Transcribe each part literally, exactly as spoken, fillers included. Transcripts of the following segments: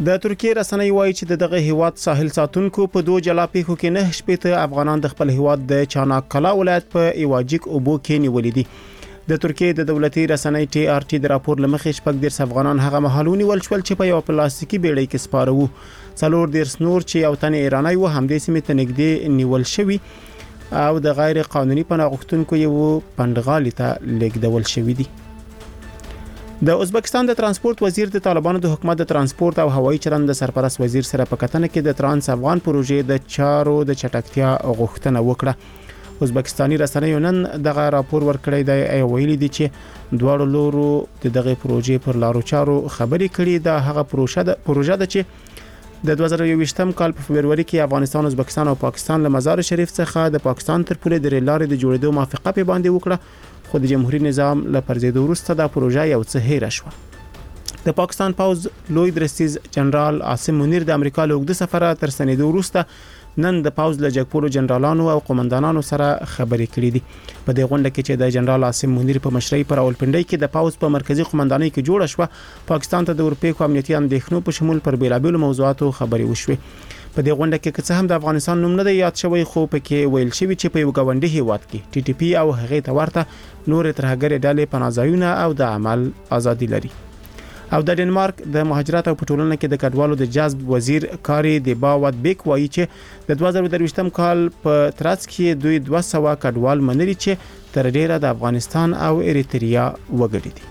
د ترکیه رسنۍ وایي چې دغه هیواد ساحل ساتونکو په دوه جلا پیښو کې نه شپېته افغانان د خپل هیواد د چاناکلا ولایت په ایواجیک اوبو کې نیولې دي. د ترکیه د دولتي رسنۍ ټي آر ټي د راپور لمخې شپږ دېرش افغانان هغه مهال ونیول شول چې په یو پلاستیکي بیړۍ کې سپاره وو. څلور دېرش نور چې یو تن ایرانی و همدې سیمې ته نږدې نیول شوي او د غیر قانوني پناه غوښتونکو یو پندغالي ته لیږدول شوي دي. د ازبکستان د ترانسپورت وزیر د طالبانو د حکومت د ترانسپورت او هوایي چلند د سرپرست وزیر سره په کتنه کې د ترانس افغان پروژې د چارو د چټکتیا غوښتنه وکړه. ازبکستاني رسنیو نن دغه راپور ورکړی دی او ویلي دي چې دواړو لورو دغه پروژې پر لارو چارو خبرې کړي. دا هغه پروژه ده پروژه ده چې د دوه زره یوویشتم کال په فبرवरी کې افغانستان، ازبکستان او پاکستان له مزار شریف څخه د پاکستان تر پولې د ریل لارې د جوړېدو موافقه په باندې وکړه، خو د جمهوریت نظام له پرځېدو وروسته دا پروژه یو څه هېره شوه. د پاکستان پوز لوی درستیز جنرال عاصم منیر د امریکا له اوږده سفره تر ستنېدو وروسته نن د پوز له جګپولو جنرالانو او قومندانانو سره خبرې کړې دي. په دې غونډه کې چې د جنرال عاصم منیر په مشرۍ پر راولپنډۍ کې د پوز په مرکزی قومندانۍ کې جوړه شوه، پاکستان ته د اورپیکو امنیتي اندېښنو په شمول پر بیلابېلو موضوعاتو خبرې وشوې. په دې غونډه کې که څه هم د افغانستان نوم نه دی یاد شوی، خو پکې ویل شوی چې په یو ګاونډي هیواد کې ټي ټي پی او هغې ته ورته نور ترهګرې ډلې پناهځایونه او د عمل ازادي لري. او د ډنمارک د مهاجرت او پټولنه کې د کډوالو د جذب وزیر کاری د باوت بیک وایي چې د دوه زره درویشتم کال په ترڅ کې دوی دوه سوه کډوال منلي چې تر ډیره د افغانستان او اریتریا وګړي دي.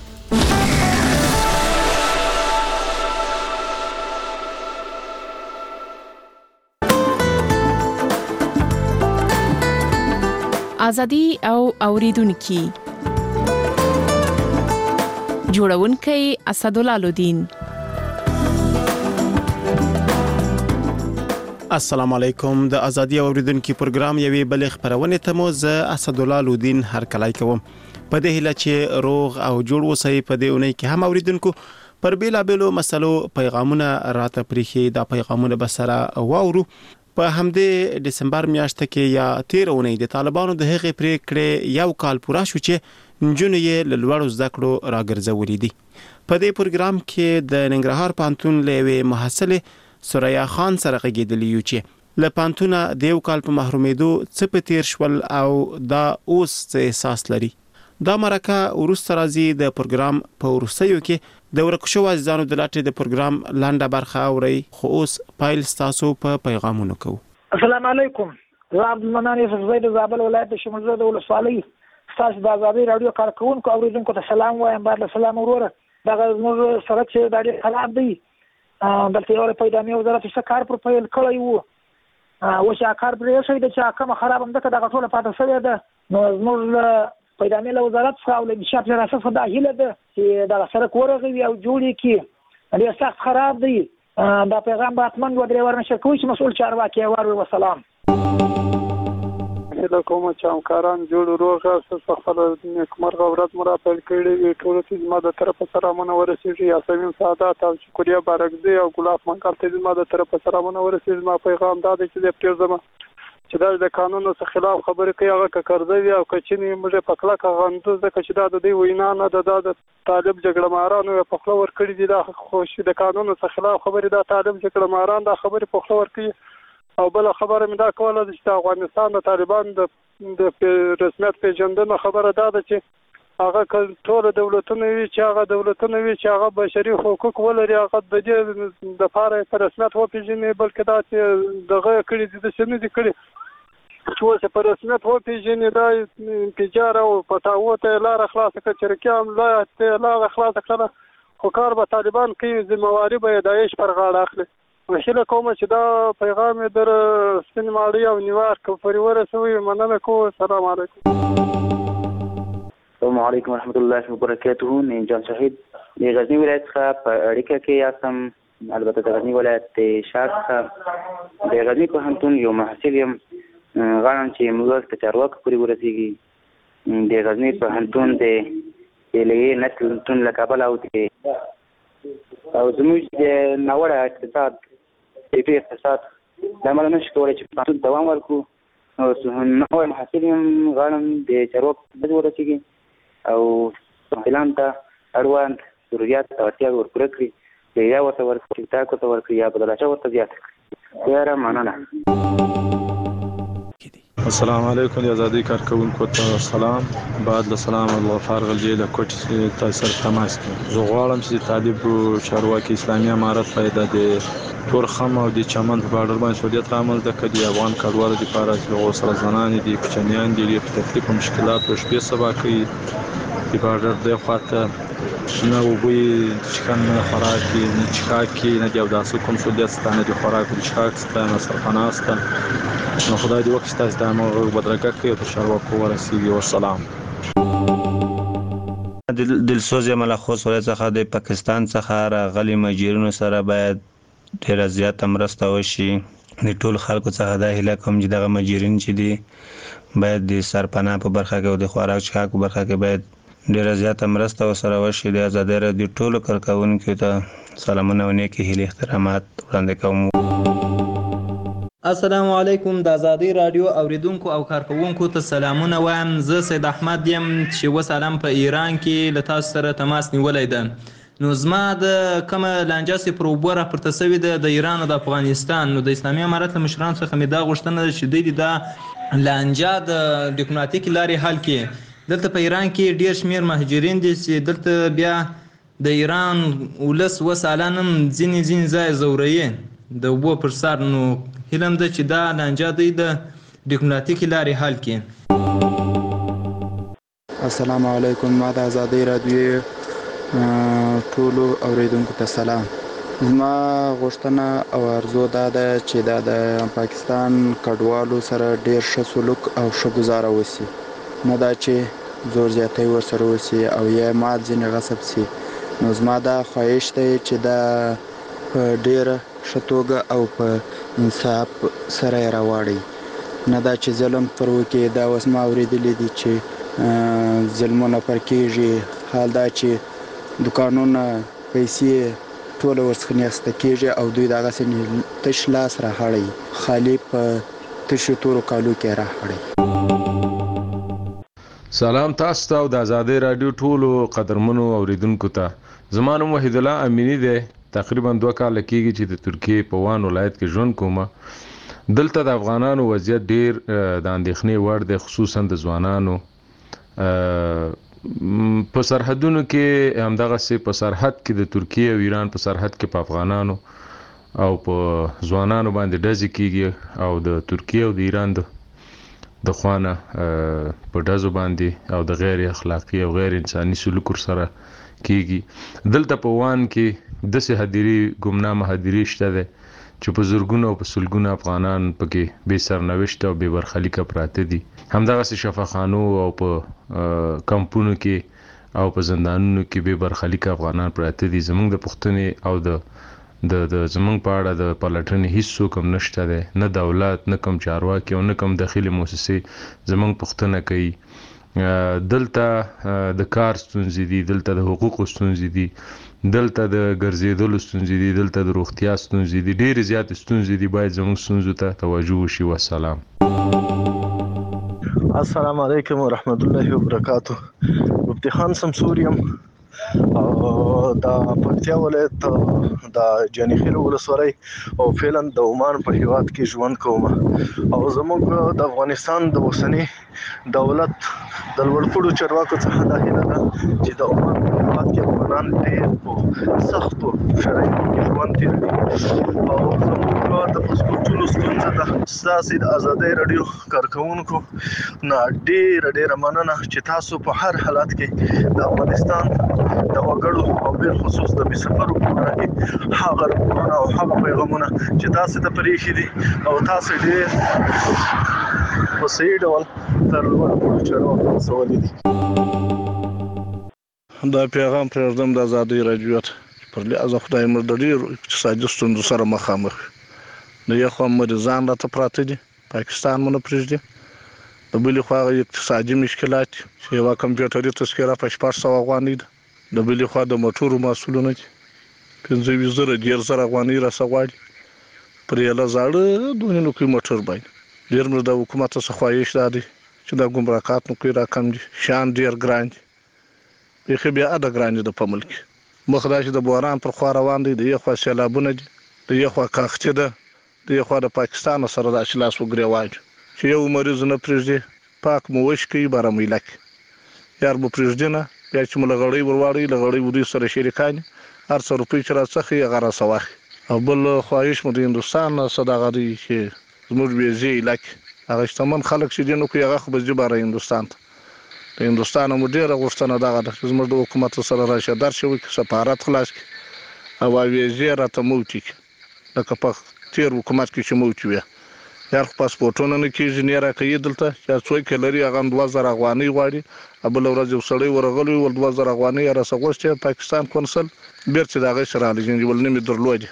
ازادي او اوریدونکو جوړونکی اسدالله لودین. السلام علیکم. د ازادي اوریدونکو پروګرام یوې بل خبرونه ته مو زه اسدالله لودین هر کلای کوم. په دې هیله چې روغ او جوړ اوسئ. په دې اونۍ کې هم اوریدونکو پر بیلابېلو مسلو پیغامونه راته پریخي. دا پیغامونه به سره واورو. په همدې دسمبر میاشت کې یا تیر اونۍ د طالبانو د هغې پریکړې یو کال پوره شو چې نجونې یې له لوړو زده کړو راګرځولې دي. په دې پروګرام کې د ننګرهار پوهنتون له یوې محصلې سوریا خان سره غږېدلي یو چې له پوهنتونه د یو کال په محرومېدو څه په تیر شول او دا اوس څه احساس لري. دا مرکه وروسته راځي. د پروګرام په وروستیو کې د ورکو شوو عزیزانو د لاټې د پروګرام لنډه برخه اورئ، خو اوس پایل ستاسو په پیغامونو کوو. السلام علیکم. زه عبدالمنان یوسف زی د زابل ولایت د شمولزه د ولسوالۍ تاسو د ازادي رادیو کارکونکو اوریدونکو ته سلام وایم. بار له سلام وروره. دغه زموږ سړک چې دا ډېر خراب دی، دلته یو پیدامي وزارت څه کار پر پیل کړی وو، اوس یې کار پرې شوی دی چې کومه خراب همدغه دغه ټوله پاتې شوې ده. نو زموږ پیدامي له وزارت څخه او له انشاء ریاست څخه دا هیله ده چې دغه سړک ورغوي او جوړ یې کړي. ډېر سخت خراب دی. دا پیغام به حتما دوه درې ورنشر کوي چې مسؤل چارواکي یې واوري. وسلام. هله کوم چې همکاران جوړ روغ اوسه. خپل نیکمرغه ورځ مو را پیل کړې وي. ټولو ته زما د طرفه سلامونه ورسېږي. یاسمین سعادت او شکریا بارکزی او ګلاب منقل ته زما د طرفه سلامونه ورسېږي. زما پیغام دا دی چې د پرېږدم چې دا د قانونو څخه خلاف خبرې کوي، هغه که کرځوي او که چینی موږ په کلکه غندو، ځکه چې دا د دې وینا نه ده، دا د طالب جګړه مارانو په خوله ورکړي دي. دا خوش د قانونو څخه خلاف خبرې دا طالب جګړه ماران دا خبرې په خوله ورکړي. او بل خبره مې دا کوله چې د افغانستان د طالبان د د رسمیت پیژندنه خبره دا ده چې هغه ټول دولتونه وي چې هغه دولتونه وي چې هغه بشري حقوق ولري، هغه د دې د لپاره په رسمیت وپیژني، بلکې دا چې دغه کړي دي د سن دي کړي چې اوس په رسمیت وپیژني. دا انفجار او پټاو ته لار خلاص کړي، چرکیام لا ته لار خلاص کړه، خو کار به طالبان کوي، ذمہواری به داعش پر غاړه اخلي. وشله کوم چې دا پیغام در سپین ماړی او نیویارک پورې ورسوي. مننه کوم. السلام علیکم. السلام علیکم ورحمۃ اللہ وبرکاتہ. من جان شهید د غزنی ولایت څخه په اړیکه کې یاستم. البته د غزنی ولایت شاک څخه د غزنی پوهنتون یو محصل یم. غواړم چې موږ ته چارواکو پورې ورسیږي. د غزنی پوهنتون د لې نسلتون له کابل او او زموږ د ناوړه اقتصاد د اقتصاد د عمل نشي کولای چې پوهنتون دوام ورکړو. او نو محصل یم. غواړم د چارواکو پورې ورسیږي او اعلان ته اړوند ضرورت او اړتیا ورپوره کړي. د یا ورته ورکړي ټیک ټاک ورته ورکړي یا بدلاچه ورته زیاته کړي. یاره مننه. السلام علیکم د ازادي کارکونکو ته سلام. بعد له سلام الغفار غلجی د کوټ تاسو سره تماس کوم. زه غواړم چې طالب چارواکي اسلامي امارت پیدا دي تور خم او د چمن په بارډر باندې سعودیت رامل د کدي افغان کډوالو د لپاره چې غوسره زنان دي کوچنیان دي په تکلیف او مشکلات او شپې سبا کوي د بارډر د خواته نه وبوي چکن نه خوراکي نه چکاکي نه دی او داسې کوم سعودیت ستانه د خوراک د چکاک ستانه سرپناسته نو خدای دې وکړي تاسو د موږ بدرګه کوي او چارواکو ورسیږي. والسلام. دلسوز ملخص ولې څخه د پاکستان څخه راغلي مهاجرینو سره باید ډیره زیاته مرسته وشي. د ټول خلکو څخه دا هیله کوم چې دغه مهاجرین چې دي باید د سرپناه په برخه کې او د خوراک چکاک په برخه کې باید ډیره زیاته مرسته وسره وشي. د ازادي راډیو ټولو کارکونکو ته سلامونه او نیکی هیلې احترامات وړاندې کوم. السلام علیکم د ازادي رادیو اوریدونکو او کارکونکو ته سلامونه وایم. زه سید احمد یم چې وسلام په ایران کې له تاسو سره تماس نیولای ده. نو زما د کومه لانجه سي پروبور پرته سوي ده د ایران او د افغانستان. نو د اسلامي امارت له مشرانو څخه مې دا غوښتنه ده چې دوی دا لانجه د ډیپلوماټیک لارې حل کړي. دلته په ایران کې ډیر شمیر مهاجرین دي چې دلته بیا د ایران ولس وسالانم ځینې ځینې ځای زوري د وبو پر سر. نو هیلم ده چې دا لانجه دوی د ډیپلوماټیک لارې حل کړي. السلام علیکم. ما د ازادي رادیو ټولو اوریدونکو ته سلام. زما غوښتنه او ارزو دا ده چې دا د پاکستان کډوالو سره ډیر ښه سلوک او ښه ګزاره وسی، نه دا چې زور زیاتی ورسره وسی او یا مال ځینې غصب سی. نو زما دا خواهش دی چې دا په ډیره ښه توګه او په انصاف سره یې راواړي، نه دا چې ظلم پر وکړي. دا اوس ما اورېدلی دي چې ظلمونه پر کېږي. حال دا چې دوکانونه پیسې ټوله ورڅخه نیسته کېږي او دوی دغسې تش لاس راهړی، خالي په تشو تورو کالو کې راهړی. سلام تاسو ته او د ازادي رادیو ټولو قدرمنو اوریدونکو ته. زما نوم وحید الله امینی دی. تقریبا دوه کاله کېږي چې د ترکیې په وان ولایت کې ژوند کوم. دلته د افغانانو وضعیت ډیر د اندېښنې وړ دی، خصوصا د ځوانانو په سرحدونو کې. همدغسې په سرحد کې د ترکیې او ایران په سرحد کې په افغانانو او په ځوانانو باندې ډزې کېږي او د ترکیې او د ایران د د خوانه په ډزو باندې او د غیر اخلاقی او غیر انساني سلوک سره کېږي. دلته په وان کې داسې هدیرې ګمنامه هدیرې شته ده چې په زرګونو او په سلګونو افغانان پکې بې سرنوشته او بې برخلیکه پراته دي. همدغسې شفاخانو او په کمپونو کې او په زندانونو کې بې برخلیکه افغانان پراته دي. زموږ د پوښتنې او د د د زمونږ په اړه د پلټنې هیڅ څوک هم نشته دی، نه دولت، نه کوم چارواکي او نه کوم داخلي موسسې زمونږ پوښتنه کوي. دلته د کار ستونزې دي، دلته د حقوقو ستونزې دي، دلته د ګرځېدلو ستونزې دي، دلته د روغتیا ستونزې دي، ډېرې زیاتې ستونزې دي. باید زموږ ستونزو ته توجه وشي. والسلام. السلام علیکم ورحمت الله وبرکاتو. مفتی خان سمسور یم او د پکتیا ولایت د جانخیل ولسوالۍ او فعلا د عمان په هیواد کې ژوند کوم. او زموږ د افغانستان د اوسني دولت د لوړپوړو چارواکو څخه دا هیله ده چې د عمان په هیواد کې افغانان ډېر په سختو شرایطو کې ژوند تېروي. او زموږ د پاسپورټونو ستونزه ده. ستاسې د ازادۍ راډیو کارکوونکو نه ډېره ډېره مننه چې تاسو په هر حالت کې د افغانستان د وګړو او بالخصوص د بېسفرو په اړه کې هغه راپورونه او هغه پیغامونه چې تاسې ته پرېښي دي او تاسې ډېر په صحیح ډول تر لوړپوړو چارواکو رسولي دي. دا پیغام پرېږدم د ازادۍ راډیو ته. پر لحاظه خدای موږ د ډېرو اقتصادي ستونزو سره مخامخ. د یو خوا مریضان راته پراته دي، پاکستان مو نه پرېږدي. د بلې خوا اقتصادي مشکلات چې یوه کمپیوټري تذکره په شپږ سوه افغانۍ ده. د بلې خوا د موټرو محصولونه دي پنځه ویشت زره ډېر زره افغانۍ راسه غواړي پر یوه زاړه دونې نوکۍ موټر باندې. ډېر موږ د حکومت څخه خواهش دا دی چې دا ګمرکات نوکۍ راکم دي، شیان ډېر ګران دي، بیخي بې حده ګران دي د په ملک. مخ دا چې د بوران پر خوا روان دی، د یو خوا سیلابونه دي، د یو خوا کاغچه ده، د یو خوا د پاکستان سره د اشلاس وګریواج چې یو مریض نه پرېږدي پاک مو وش کوي بارامویله کې یار مو پرېږدي نه، بیا چې مو لغړی ورواړی لغړی ودوی سره شریکان هر څه روپۍ چې راڅخي هغه راسواخي. او بل خواهش مو د هندوستان صداغه دی چې زموږ ویزې علاقې هغه شتمن خلک چې دي نو کوي هغه خو به ځي باره هندوستان ته. د هندوستان مو ډېره غوښتنه دغه ده چې زموږ د حکومت سره راشي درشي وکړي، سفارت خلاص کړي او ویزې راته موتي کړي لکه په تیر حکومت کې چې موتي وي. یار خو پاسپورټونه نه کېږي نه راکوي دلته چې څوک یې لري هغه هم دوه زره افغانۍ غواړي او بله ورځ یو سړی ورغلی ول دوه زره افغانۍ یې راسه غوښتې پاکستان کونسل بېرته د هغې سره رالیږي ول نه مې درلودې.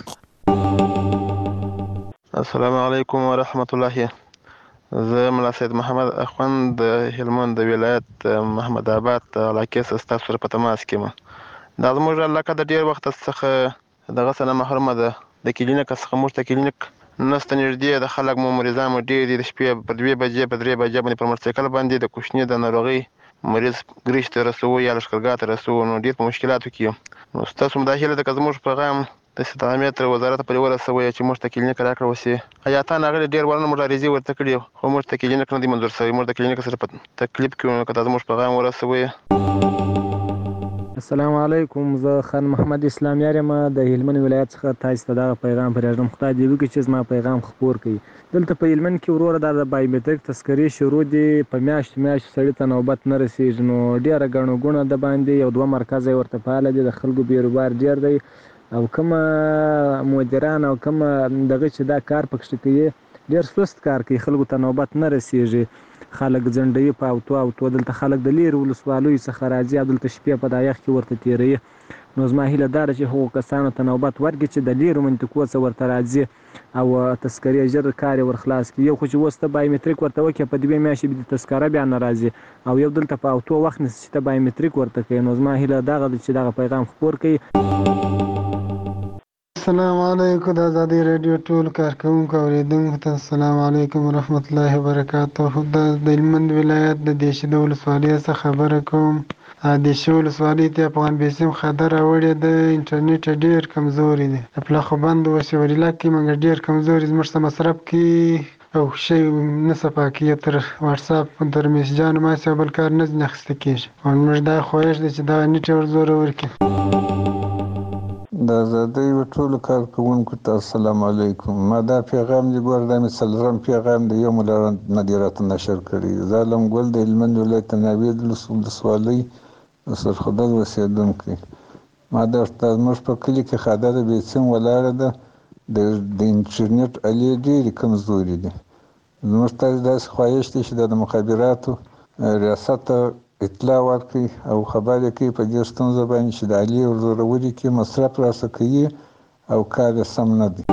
السلام علیکم ورحمت الله. زه ملا سید محمد اخوند د هلمند د ولایت محمد آباد علاقې څخه ستاسو سره په تماس کې یم. دا زموږ علاقه د ډېر وخت څخه دغه څه نه محرومه ده. د کلینیک څخه موږ ته کلینیک نسته نږدې، د خلک مو مریضان مو ډېر دي. د شپې په دوې بجې په درې بجې باندې پر موټرسایکل باندې د کوچني د ناروغۍ مریض ګریش ته رسوو یا لښکرګاه ته رسوو، نو ډېر په مشکلاتو کې یم. نو ستاسو مداخله ده که زموږ پیغام د استعمار تر وزارت پورې ورسوئ چې موږ ته کلینیک راکړه وسي. حیاتان هغه ډېر ورنه موږ عریضې ورته کړي خو موږ ته کلینیک نه دی منظور شوی. موږ د کلینیک سره په تکلیف کې یو، که دا زموږ پیغام ورسوئ. السلام علیکم. زه خان محمد اسلام یار یم د هلمند ولایت څخه. تاسو ته دغه پیغام پرېږدم، خدای دې وکړي چې زما پیغام خپور کړي. دلته په هلمند کې وروره دا د بایومټریک تذکرې شروع دي، په میاشت میاشت سړي ته نوبت نه رسېږي. نو ډېره ګڼه ګوڼه د باندې یو دوه مرکز یې ورته فعاله دي، د خلکو بیروبار ډېر دی او کومه مدیران او کومه دغه چې دا کار پکې کوي ډېر سست کار کوي، خلکو ته نوبت نه رسېږي. خلک ځنډوي په اوتو اوتو. دلته خلک د لیرې ولسوالیو څخه راځي او دلته شپې په دا یخ کې ورته تېروي. نو زما هیله دا ده چې هغو کسانو ته نوبت ورکړي چې د لیرو منطقو څخه ورته راځي او تذکرې ژر کار یې ورخلاص کړي. یو خو چې اوس ته بایومټریک ورته وکړې په دوې میاشتې به د تذکره بیا نه راځي، او یو دلته په اوتو وخت نیسي چې ته بایومټریک ورته کوي. نو زما هیله دغه ده چې دغه پیغام خپور کړي. السلام علیکم. د ازادي راډیو ټول کارکوونکو اورېدونکو ته السلام علیکم ورحمت الله وبرکاته. د هلمند ولایت د دیشې ولسوالۍ څخه خبره کوم. دیشې ولسوالۍ ته افغان بیسیم خطر راوړی د انټرنیټ ډېر کمزوري دی. د پلاخوبند وسیوریلا کې موږ ډېر کمزوري زموږ څه مصرف کې او شی نه صفا کېږي. تر واتساپ تر میسجانو ماسې او بل کار نه ځینې اخیسته کېږي. او موږ دا خواهش دی چې دا نیټ یې ور زوره ورکړي. د ازادۍ ټولو کارکوونکو ته السلام علیکم. ما دا پیغام دی ګوره دا مې څلورم پیغام دی، یو مو نه دی راته نشر کړی. زه علم ګل د هلمند ولایت ناوید ولسوالۍ د سرخدل اوسېدونکی. ما درته زموږ په کلي کې خاده د بیسیم ولاړه ده، د انټرنیټ الې ډېرې کمزوري دي. زموږ تاسې داسې خواهش دی چې د مخابراتو ریاست ته اطلاع ورکړي او خبر یې کوي په دې ستونزه باندې چې د الې ورزورولي کې مصرف راسه کوي او کار یې سم نه دی.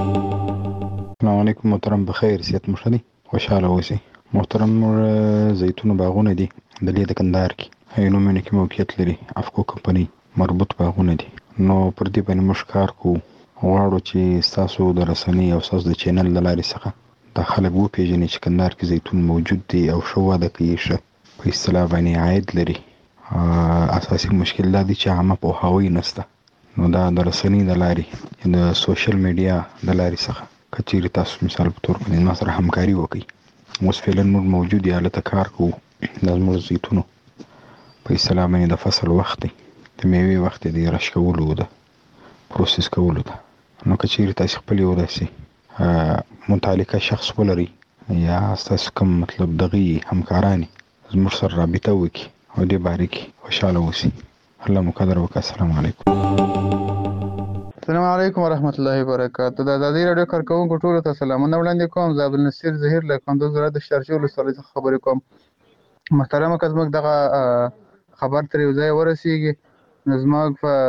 السلام علیکم. محترم بخیر، صحت مو ښه دی؟ خوشحاله اوسئ. محترم موږ زیتونو باغونه دي د لې د کندهار کې عینومېنه کې موقعیت لري، افکو کمپنۍ مربوط باغونه دي. نو پر دې باندې موږ کار کوو. غواړو چې ستاسو د رسنۍ او ستاسو د چینل له لارې څخه دا خلک وپېژني چې کندهار کې زیتون موجود دی او ښه وده کوي، ښه په اصطلاح باندې عاید لري. اساسي مشکل دا دی چې عامه پوهاوی نشته. نو دا د رسنۍ د لارې د سوشل میډیا د لارې څخه که چیرې تاسو مثال په تور باندې ما سره همکاري وکړئ. اوس فعلا موږ موجود یو هلته کار کوو. دا زموږ زیتونو په اصطلاح باندې د فصل وخت دی، د میوې وخت دی، رش کولو ده، پروسس کولو ده. نو که چیرې تاسې خپل یو داسې متعلقه شخص ولرئ یا ستاسو کوم مطلب دغه همکارانې زموږ سره رابطه وکړي او دې باره کې خوشحاله اوسي. الله مو قدر وکړه. السلام علیکم. السلام علیکم ورحمت الله وبرکاته. د ازادي راډیو کارکوونکو ټولو ته سلامونه وړاندې کوم. زه عبدالنصیر ظهیر له کندوز ولایت د شارجې ولسوالۍ څخه خبرې کوم. محترمه که زموږ دغه خبر تر یو ځایه ورسېږي نو زموږ په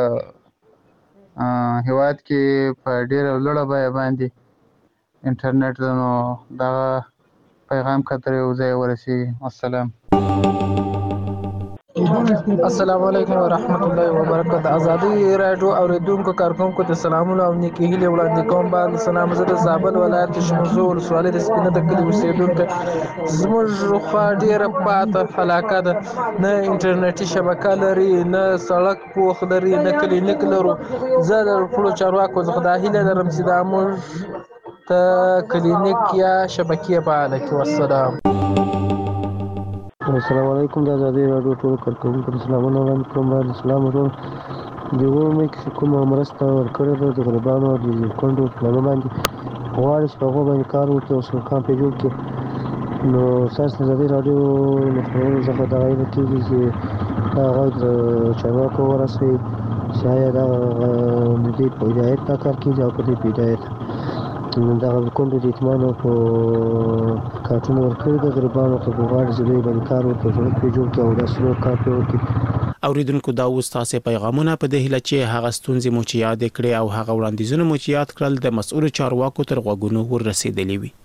هېواد کې په ډېره لوړه بیه باندې انټرنیټ ده، نو دغه پیغام که تر یو ځایه ورسېږي. السلام. السلام علیکم ورحمت الله وبرکاته. د ازادي رادیو اوریدونکو کارکونکو ته سلامونه او نیکی هیلې وړاندې کوم. باندې سلام زه د زابل ولایت شمزو ولسوالۍ د سپینه د کلي اوسیدونکی. زموږ خوا ډیره پاته علاقه ده، نه انټرنیټي شبکه لري، نه سړک پوخ لري، نه کلینیک لرو. زه د ټولو چارواکو څخه دا هیله لرم چې دا موږ ته کلینیک یا شبکې فعاله کړي. والسلام. السلام علیکم. د ازادي رادیو ټول کارکونکو ته سلامونه وړاندې کوم. باندې سلام ورکوم. د اومه کې کومه مرسته ورکړې ده د غریبانو د کونډو پلانو باندې غواړي چې په هغو باندې کار وکړي او سرکان پرې جوړ کړي. نو ستاسو د ازادي رادیو له خپرونو څخه دا ویل کېږي چې دا غږ د چارواکو ورسوي چې آیا دا د دې په هدایت دا کار کېږي او که دوی په هدایت دغه کونډو د یتیمانو په کارټونه ورکړي د غریبانو ته غواړي چې دوی باندې کار وکړي، سړک پرې جوړ کړي او داسې نور کار پرې وکړي. اوریدونکو دا اوس تاسې پیغامونه په دې هیله چې هغه ستونزې مو چې یاد کړې او هغه وړاندیزونه مو چې یاد کړل د مسؤل چارواکو تر غوږونو ورسېدلې وي.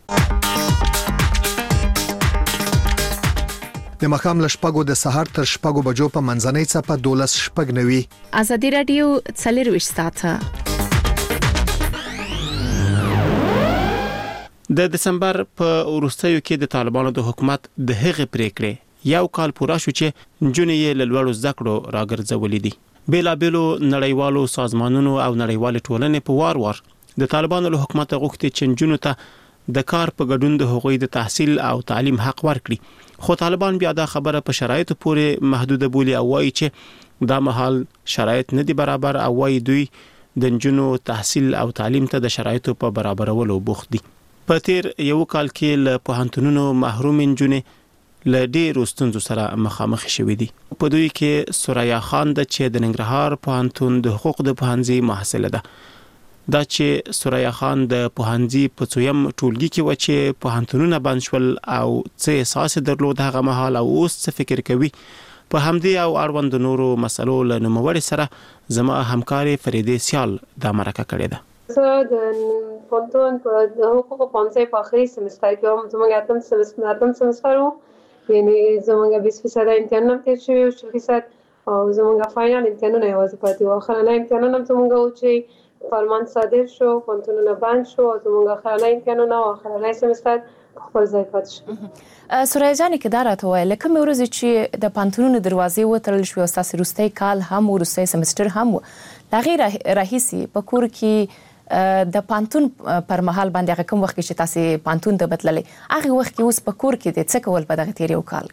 د مخام له شپږو د سهار تر شپږو بجو په منځنۍ څپه دولس شپږ نوي. ازادي رادیو څلرویشت ساعته. د دسمبر په وروستیو کې د طالبانو د حکومت د هغې پریکړې یو کال پوره شو چې نجونې یې له لوړو زده کړو راګرځولې دي. بیلابېلو نړیوالو سازمانونو او نړیوالې ټولنې په وار وار د طالبانو له حکومت غوښتي چې نجونو ته د کار په ګډون د هغوی د تحصیل او تعلیم حق ورکړي، خو طالبان بیا دا خبره په شرایطو پورې محدوده بولي او وایي چې دا مهال شرایط نه دي برابر او وایي دوی د نجونو تحصیل او تعلیم ته د شرایطو په برابرولو بوخت دي. په تیر یو کال کې له پوهنتونونو محروم نجونې له ډېرو ستونزو سره مخامخ شوې دي. په دوی کې سوریا خان د چې د ننګرهار پوهنتون د حقوق د پوهنځي محصله ده. دا چې سوریا خان د پوهنځي په څویم ټولګي کې و چې پوهنتونونه بند شول او څه احساس درلود هغه مهال او اوس څه فکر کوي، په همدې او اړوند نورو مسلو له نوموړي سره زما همکاري فریدې سیال دا مرکه کړې ده. زه د پوهنتون په د حقوقو پوهنځي په اخري سمستر کې وم. زموږ اتم سمستر اتم سمستر و، یعنې زموږ بیست فیصده امتحانونه تېر شوي و، شل فیصد او زموږ فاینل امتحانونه یوازې پاتې وو. اخرنی امتحانونه هم زموږ و چې فرمان صادر شو، پوهنتونونه بند شو او زموږ اخرنی امتحانونه او اخرنی سمستر په خپل ځای پاتې شو. سوریا جانې که دا راته ووایه له کومې ورځې چې د پوهنتونونو دروازې وتړل شوې او ستاسې وروستی کال هم وروستی سمستر هم و، له هغې راهیسې په کور کې د پانتون پر مهال باندې هغه کوم وخت چې تاسو پانتون ته بدللې، هغه وخت کې اوس په کور کې د څه کول په دغه تیر یو کال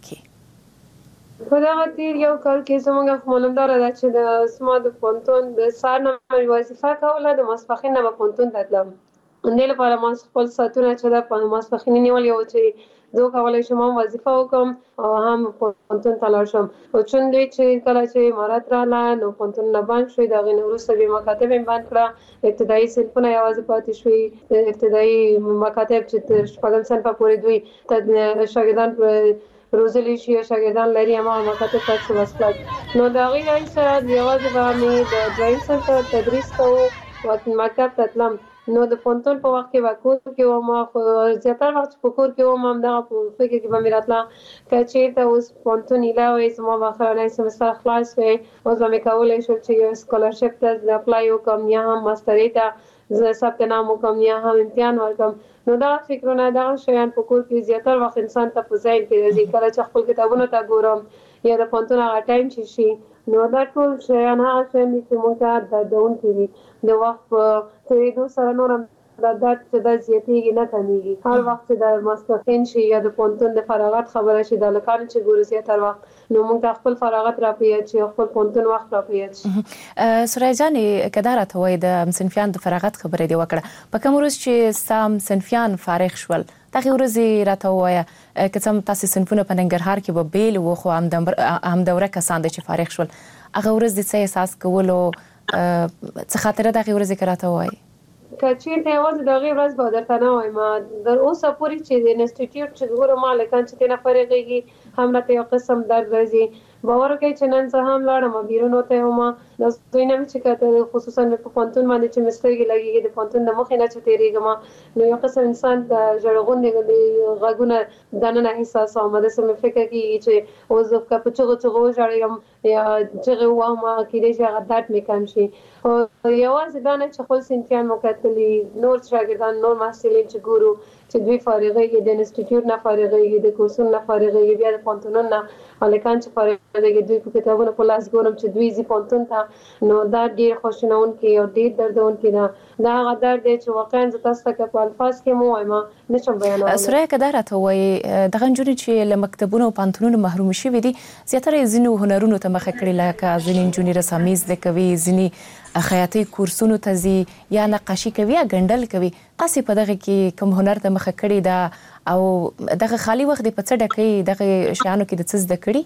کې؟ په دغه تیر یو کال کې زموږ معلومدار ده چې د سما د پانتون د سار نه وظیفه کوله، د ماسپښین نه په پانتون تلم. دې لپاره ما خپل ساعتونه چې د ماسپښین نیولې و چې زه کولی شم هم وظیفه وکړم او هم پوهنتون ته لاړ شم. خو چون دوی چې کله چې امارات راغله نو پوهنتونونه بند شوي، د هغې نه وروسته بیا مکاتب یې بند کړه، ابتدایي صنفونه یوازې پاتې شوي، ابتدایي مکاتب چې تر شپږم صنفه پورې دوی شاګردان روزلی شي او شاګردان لري، هماغه مکاتب پاتې شو بس کلک. نو د هغې راهیسه یوازې به مې د دویم صنف تدریس کوو او مکتب ته تلم. نو د پوهنتون په وخت کې به کور کې وم، خو زیاتره وخت په کور کې وم همدغه په فکر کې به مې راتله که چېرته اوس پوهنتون ایله وی زما به اخرنی سمستر خلاص وی، اوس به مې کولی شول چې یو سکالرشپ ته اپلای وکړم یا هم ماسترۍ ته زه ثبت نام وکړم یا هم امتحان ورکړم. نو دغه فکرونه دغه شیان په کور کې زیاتره وخت انسان ته په ذهن کې راځي. کله چې خپل کتابونو ته ګورم یا د پوهنتون هغه ټایم چې شي نو دا ټول شیان هغه شیان دي چې موږ ته دردونکي دي. د وخت په تېرېدو سره نور هم دا درد چې دا زیاتېږي نه کمیږي. هر وخت چې د ماسپښین شي یا د پوهنتون د فراغت خبره شي، د هلکانو چې ګورو زیاتره وخت، نو موږ ته خپل فراغت را په یاد شي، خپل پوهنتون وخت را په یاد شي. سوریا جانې که دا راته وایي د همصنفیان د فراغت خبره دې وکړه، په کوم ورځ چې ستا همصنفیان فارغ شول دغې ورځې راته ووایه که څه هم تاسې صنفونه په ننګرهار کې به بیل وو خو همدوره کسان دي چې فارغ شول، هغه ورځ دې څه احساس کولو، څه خاطره دغې ورځې که راته ووایي؟ که چېرته یوازې د هغې ورځ به درته نه وایم، در اوسه پورې چې د انسټیټیوټ چې ګورم هلکان چې ترېنه فارغېږي هم راته یو قسم درد راځي. باور کوي چې نن زه هم لاړم بیرون وته هم نو دوی نه چې کته خصوصا په پونتون باندې چې مستګي لګي د پونتون د مخ نه چې تیریږم نو یو قسم انسان د جړغون د غږونه دنه احساس آمده سم فکر کوي چې او زه په چغو چغو جړم یا چغو وامه کې دې هغه درد میکم شي او یوازې دا نه چې خپل سنتیان مکتلي نور شاګردان نور محصلین چې ګورو چې دوی فارغېږي د انسټیټیوټ نه فارغېږي د کورسونو نه فارغېږي بیا د پونتونونو نه الکان چې فارغېږي دوی په کتابونو په لاس ګورم چې دوی زی پونتون ته نو دا ډیر خوشنون کې او ډیر دردون کې دا دا هغه درد دی چې واقعا زه تاسو ته په الفاظ کې مو وایم نشم بیانولی. سوریا که دا راته وایي دغه نجونې چې له مکتبونو او پوهنتونونو محروم شوي دي زیاتره یې ځینو هنرونو ته مخه کړې لکه ځینې نجونې رسامي زده کوي ځینې خیاطۍ کورسونو ته ځي یا نقاشي کوي یا ګنډل کوي. تاسې په دغه کې کوم هنر ته مخه کړې ده او دغه خالي وخت دې په څه ډکوي دغه شیانو کې د څه زده کړي؟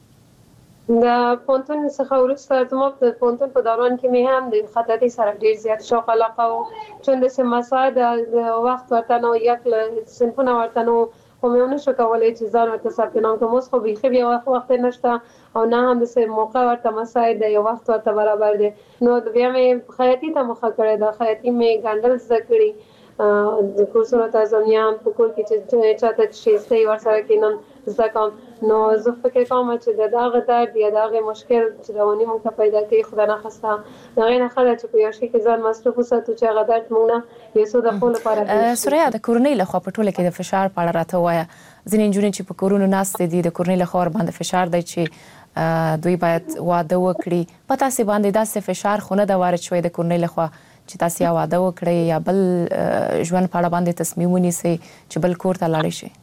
د پونتون څخه وروسته زما د پونتون په دوران کې مې هم د خطاطۍ سره ډیر زیات شوق علاقه و چون د مساعد وخت ورته نو یک صنفونه ورته نو خو مې ونه شو کولی چې ځان ورته ثبت نام کړم. اوس خو بیخي بیا وخت نشته او نه هم د موقع ورته مساعد دی یو وخت ورته برابر دی نو بیا مې خیاطي ته مخه کړې ده. خیاطي مې ګنډل زده کړي د کورسونو ته ځم یا په کور کې چې چاته شیستې ورسره کینم زده کوم نو زه فکر کوم چې د دغه درد یا دغه مشکل چې رواني مونږ ته پیدا کوي خدای نه خواسته هغې نه ښه ده چې په یو شي کې ځان مصروف وساتو چې هغه درد مونږ نه یو څه د ښو لپاره. سوریا د کورنۍ لخوا په ټوله کې د فشار په اړه راته ووایه. ځینې نجونې چې په کورونو ناستې دي د کورنۍ لخوا ورباندې فشار دی چې دوی باید واده وکړي. په تاسې باندې داسې فشار خو نه ده وارد شوی د کورنۍ لخوا چې تاسې یا واده وکړئ یا بل ژوند په اړه باندې تصمیم ونیسئ چې بل کور ته لاړې شئ؟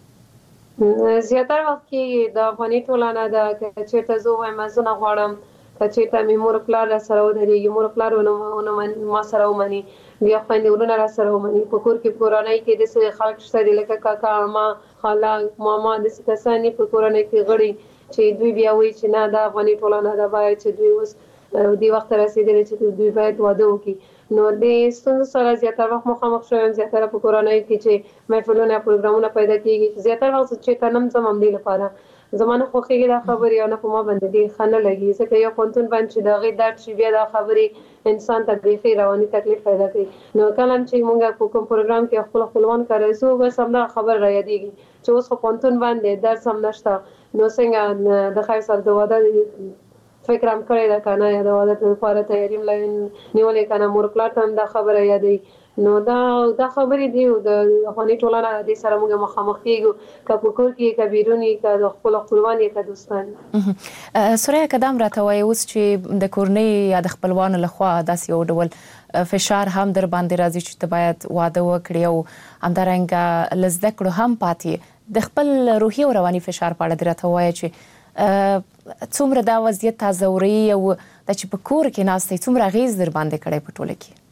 زیاتره وخت کې د افغاني ټولنه ده که چېرته زه ووایم زه نه غواړم که چېرته مې مور پلار را سره ودرېږي مور پلار ونه ما سره ومني بیا خویندې ورونه را سره ومني په کور کې کورنۍ کې داسې خلک شته دي لکه کاکا عمه خاله ماما داسې کسان په کورنۍ کې غړي چې دوی بیا وایي چې نه دا افغاني ټولنه ده باید چې دوی اوس دې وخت رسېدلي چې دوی باید واده وکړي. نو د ستونزو سره زیاتره وخت مخامخ شوم زیاتره په کورنۍ کې چې محفلونه پروګرامونه پیدا کېږي زیاتره وخت چې تنم زم هم دې لپاره زما نه خوښېږي دا خبرې او نه په ما باندې ډېر ښه نه لګي ځکه یو پوهنتون باندې چې د هغې درد شي بیا دا خبرې انسان ته بیخي رواني تکلیف پیدا کوي. نو کله چې موږ په کوم پروګرام کې خپل خپلوان کاروو بس همدغه خبر را یادېږي چې اوس خو پوهنتون باندې درس هم نشته نو څنګه د خیر سره د واده فکر هم کړی ده که نه یا د واده لپاره تیاري هم نیولې که نه مور پلار ته هم دا خبره یادوي. نو دا دا خبرې دي د افغاني ټولنه دې سره موږ مخامخ کېږو که په کور کې که بیرون یې که د خپلو خپلوان یې که دوستان. سوریا که دا هم راته وایي اوس چې د کورنۍ یا د خپلوانو لخوا داسې یو ډول فشار هم در باندې راځي چې ته باید واده وکړې او همدارنګه له زده کړو هم پاتې د خپل روحي او رواني فشار په اړه دې راته ووایه چې څومره دا وضعیت تازوري او دا چې په کور کې ناستئ څومره اغېز در باندې کړی په ټوله کې؟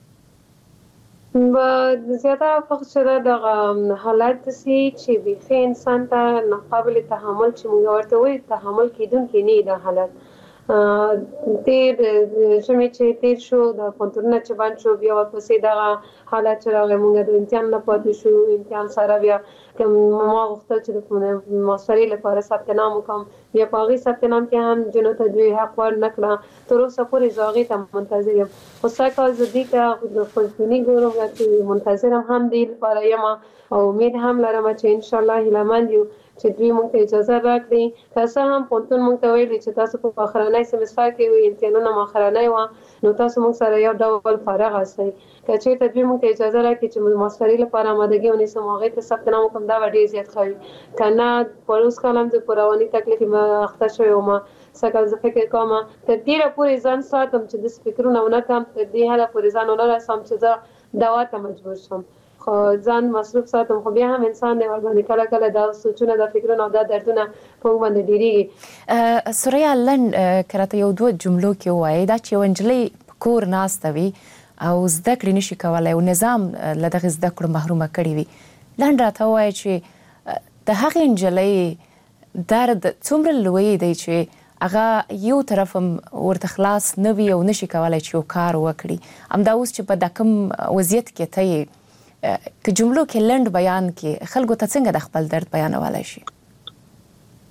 زیاتره وخت چې دا دغه حالت داسې چې بیخي انسان ته ناقابل تحمل چې موږ ورته وایو تحمل کېدونکی نه دا حالت تیر ژمی چې تیر شو د پوهنتونونه چې بند شو بیا ورپسې دغه حالت چې راغی موږ د امتحان نه پاتې شو امتحان سره بیا که ما غوښتل چې د ماسترۍ لپاره ثبت نام وکړم بیا په هغې ثبت نام کې هم نجونو ته دوی حق ور نه کړه تر اوسه پورې زه هغې ته منتظر یم خو سږ کال زه دې ته د خوشبیني ګورم چې منتظر هم دې لپاره یم او امید هم لرم چې انشاءالله هیلهمند یو چې دوی موږ ته اجازه راکړي که څه هم پوهنتون موږ ته ویلي چې تاسو په آخرنی سمستر کې وي امتحانونه مو آخرنی وه نو تاسو موږ سره یو ډول فارغ هستئ که چېرته دوی موږ ته اجازه راکړي چې ماسترۍ لپاره آمادګي ونیسم هغې ته ثبت نام وکړم دا به ډېر زیات ښه وي که نه په اوس کال هم زه په رواني تکلیف اخته شوې وم سږ زه فکر کوم تر ډېره پورې ځان ساتم چې داسې فکرونه ونه کړم تر دې حده پورې ځان ونه رسوم چې زه دوا ته مجبور شم خو ځان مصروف ساتم خو بیا هم انسان دی ورباندې کله کله دا سوچونه دا فکرونه او دا دردونه په موږ باندې ډېرېږي. سوریا لنډ که راته یو دوه جملو کې ووایې دا چې یوه نجلۍ په کور ناسته وي او زده کړې نشي کولی او نظام له دغې زده کړو محرومه کړې وي لنډ راته ووایه چې د هغې نجلۍ درد څومره لوی دی چې هغه یو طرف هم ورته خلاص نه وي او نشي کولی چې یو کار وکړي همدا اوس چې په دا کوم وضعیت کې ته یې که جملو کې لنډ بیان کې خلکو ته څنګه د خپل درد بیانولی شي؟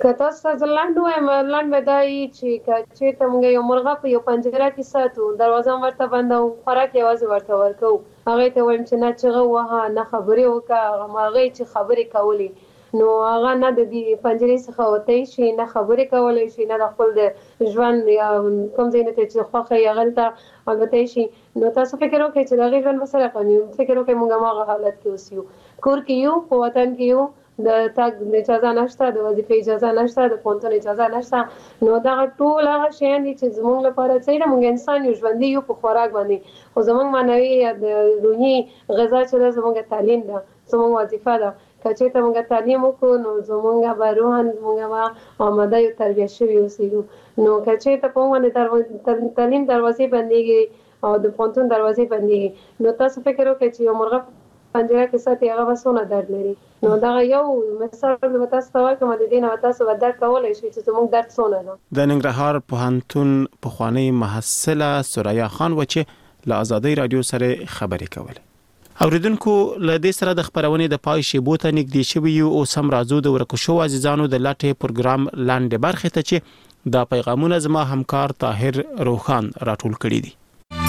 که تاسو ته لاندې وایم لاندې به دا وي چې که چېرته موږ یو مرغه په یو پنجره کې ساتو دروازه هم ورته بندوو خوراک یوازې ورته ورکوو هغې ته وایم چې نه چغه ووهه نه خبرې وکړه هغه مرغۍ چې خبرې کولې نو هغه نه د دې پنجرې څخه وتی شي نه خبرې کولی شي نه د خپل د ژوند یا کوم ځای نه ته چې خوښه یې هغلته الوتی شي نو تاسو فکر وکړئ چې د هغې ژوند به څه رقم وي فکر وکړئ موږ هماغه حالت کې اوس یو کور کې یو په وطن کې یو د تګ اجازه نشته د وظیفې اجازه نشته د پوهنتون اجازه نشته نو دغه ټول هغه شیان دي چې زموږ لپاره څه دي موږ انسان یو ژوندي یو په خوراک باندې خو زموږ معنوي یا د روحي غذا چې ده زموږ تعلیم ده زموږ وظیفه ده که چېرته موږ تعلیم وکړو نو زموږ به روحاً موږ به آماده یو تربیه شوي اوسېږو نو که چېرته په موږ باندې تعلیم دروازې بندېږي او د پوهنتون دروازې بندېږي نو تاسو فکر وکړئ چې یو مرغه پنجره کې ساتي هغه به څونه درد لري نو دغه یو مثال به تاسو ته وایم د دې نه تاسو به درک کولی شئ چې زموږ درد څونه ده د ننګرهار پوهنتون پخوانۍ محصله سریا خان و چې له ازادۍ راډیو سره خبرې کولې اوریدونکو له دې سره د خبرونې د پای شیبو ته نږدې شوي یو اوس هم راځو د ورکو شوو عزیزانو د لټې پروګرام لاندې برخې ته چې دا پیغامونه زما همکار طاهر روخان راټول کړي دي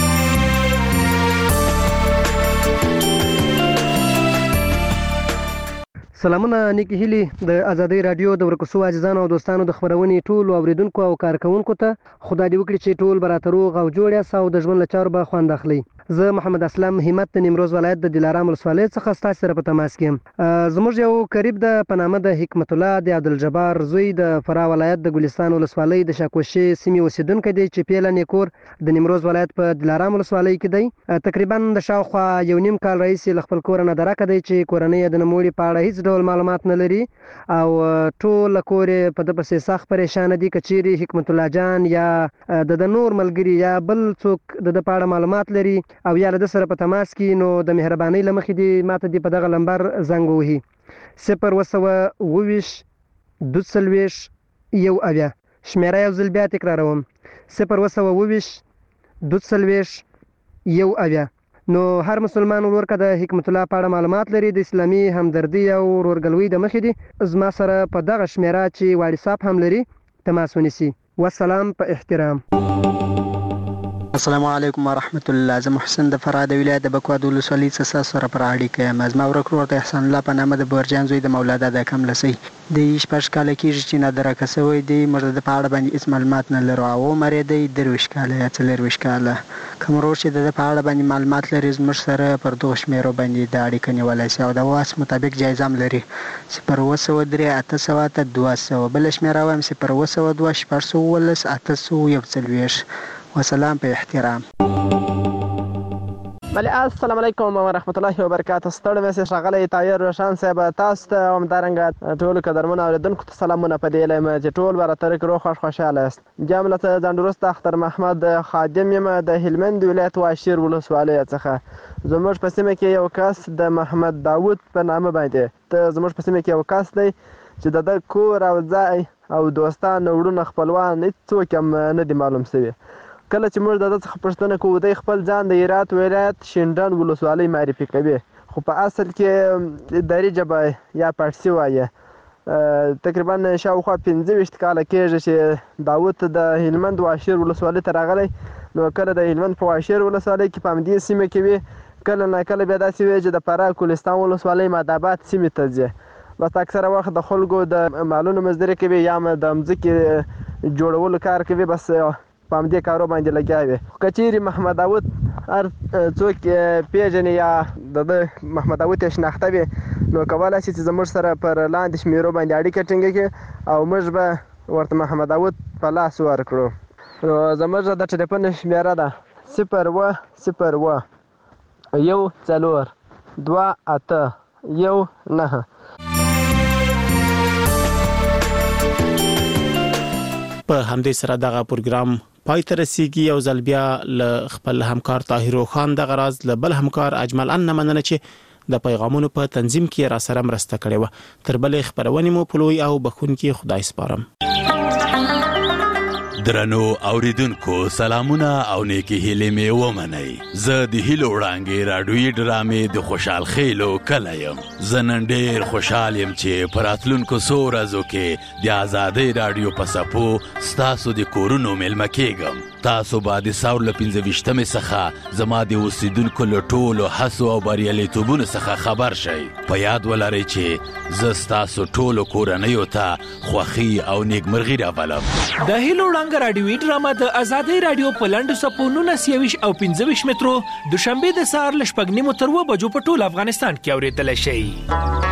سلامونه نیکی هیلی د ازادۍ رادیو د ورکو شوو عزیزانو او دوستانو د خبرونې ټولو اوریدونکو او کارکونکو ته خدای دې وکړي چې ټول به راته روغ او جوړ یاست او د ژوند له چارو به خوند اخلئ زه محمد اسلام همت د نیمروز ولایت د دلارام ولسوالۍ څخه ستاسو سره په تماس کې یم زموږ یو قریب د په نامه د حکمت الله د عبدالجبار زوی د فراه ولایت د ګلستان ولسوالۍ د شاکوشي سیمې اوسیدونکی دی چې پیله نیکور د نیمروز ولایت په دلارام ولسوالۍ کې دی تقریبا د شاوخوا یو نیم کال راهیسې له خپل کوره نه درکه دی چې کورنۍ یې د نوموړي په اړه هیڅ ډول معلومات نه لري او ټول کور یې په ده پسې سخت پریشانه دي که چیرې حکمت الله جان یا د د نور ملګري یا بل څوک د ده په اړه معلومات لري او یا له ده سره په تماس کې نو د مهربانۍ له مخې دې ماته دې په دغه لمبر زنګ ووهي صفر اوه سوه اوه ویشت دوه څلوېښت یو اویا شمېره یو ځل بیا تکراروم صفر اوه سوه اوه ویشت دوه څلوېښت یو اویا نو هر مسلمان ورور که د حکمت الله په اړه معلومات لري د اسلامي همدردي او ورورګلوۍ د مخې دي زما سره په دغه شمېره چې واټساپ هم لري تماس ونیسي والسلام په احترام السلام علیکم ورحمت الله زه محسن د فراه د ولایت د بکوا د ولسوالۍ څخه سره پر اړیکه یم زما ورک ورور د احسان الله په نامه د بورجان زوی د مولا دادا کملسی د شپږ کاله کېږي چې نادرکه شوی دی موږ د په اړه باندې هېڅ معلومات نه لرو او عمر یې دی درویشت کاله یا څلېرویشت کاله کوم ورور چې د ده په اړه باندې معلومات لري زموږ سره پر دغو شمېرو باندې د اړیکه نیولی شي او د واس مطابق جایزه هم لري صفر اوه سوه درې اته سوه اته دوه سوه بله شمېره وایم صفر اوه سوه دوه شپږ سوه اوولس اته سوه یو څلوېښت وسلام په احترام بله السلام علیکم ورحمت الله وبرکاته ستړی مې ښاغلی طاهر روشان صاحب تاسو ته همدارنګه ټولو قدرمنو اورېدونکو ته سلامونه په دې یم چې ټول به راته روغ خوښ خوشحاله یاست بیا هم له ځانډروسته اختر محمد خادم یم د هلمند ولایت واشیر ولسوالۍ څخه زموږ په سیمه کې یو کس د محمد داود په نامه باندې ته زموږ په سیمه کې یو کس دی چې د ده کور او ځای او دوستان وروڼه خپلوان هېڅوک هم نه دي معلوم شوي کله چې موږ د ده څخه پوښتنه کوو دی خپل ځان د هرات ولایت شینډنډ ولسوالۍ معرفي کوي خو په اصل کې دري ژبه یا پارسي وایي تقریبا شاوخوا پنځه ویشت کاله کېږي چې داود د هلمند واشیر ولسوالۍ ته راغلی نو کله د هلمند په واشیر ولسوالۍ کې په همدې سیمه کې وي کله نه کله بیا داسې وي چې د فراه ګلستان ولسوالۍ ماداباد سیمې ته ځي بس اکثره وخت د خلکو د مالونو مزدوري کوي یا د مځکې جوړولو کار کوي بس په همدې کارو باندې لګیا وي که چیرې محمد داود هر څوک پیژني یا د ده محمد داود یې شناخته وي نو کولی شي چې زموږ سره پر لاندې شمېرو باندې اړیکه ټینګه کړي او موږ به ورته محمد داود په لاس ورکړو نو زموږ د ټلیفون شمېره ده صفر اوه صفر اوه یو څلور دوه اته یو نهه په همدې سره دغه پروګرام پای ته رسیږي یو ځل بیا له خپل همکار طاهر خان دغه راز له بل همکار اجمل ان مننه چې د پیغامونو په تنظیم کې را سره مرسته کړې وه تر بلې خپرونې مو په لوی او بخښونکي خدای سپارم درنو اوریدونکو سلامونه او نیکی هیلې مې ومنئ. زه د هیلو وړانګې راډیویي ډرامې د خوشحال خیلو کلی یم. زه نن ډېر خوشحال یم چې په راتلونکو څو ورځو کې د ازادۍ راډیو په څپو ستاسو د کورونو میلمه کیږم. تاسو به د ساور له پنځه ویشتمې څخه زما د اوسیدونکو له ټولو هڅو او بریالیتوبونو څخه خبر شئ. په یاد ولرئ چې زه ستاسو ټولو کورنیو ته خوښي او نیکمرغي راولم. د هیلو وړانګه راډیویي ډرامه د ازادۍ راډیو په لنډو څپو نولس یویشت او پنځه ویشت مترو دوشنبې د سهار له شپږ نیمو تر اوه بجو په ټول افغانستان کې اورېدلی شئ.